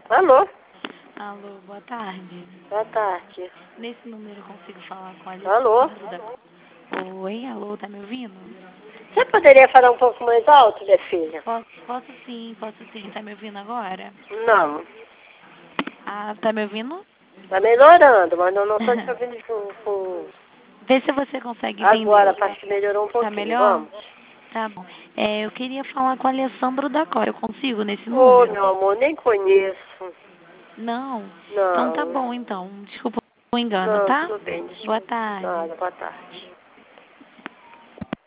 Alô? Alô, boa tarde. Boa tarde. Nesse número eu consigo falar com a Alô? Alessandro da... Oi, alô, tá me ouvindo? Você poderia falar um pouco mais alto, minha filha? Posso sim, Tá me ouvindo agora? Não. Ah, tá me ouvindo? Tá melhorando, mas eu não tô te ouvindo com... Vê se você consegue Agora, entender. parece que melhorou um Tá pouquinho. melhor? Vamos. Tá bom. Eu queria falar com o Alessandro da Cora. Eu consigo nesse Ô, número? meu amor, nem conheço. Não? Então tá Não. bom, então. Desculpa o engano, Não, tá? tudo bem. Boa Desculpa. tarde. Nada, boa tarde.